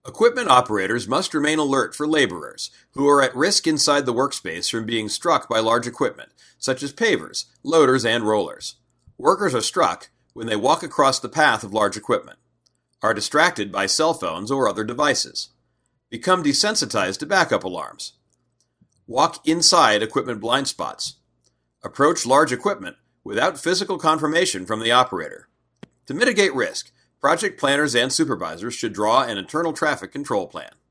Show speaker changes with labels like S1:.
S1: Equipment operators must remain alert for laborers who are at risk inside the workspace from being struck by large equipment, such as pavers, loaders, and rollers. Workers are struck when they walk across the path of large equipment, are distracted by cell phones or other devices, become desensitized to backup alarms, walk inside equipment blind spots, approach large equipment without physical confirmation from the operator. To mitigate risk, project planners and supervisors should draw an internal traffic control plan.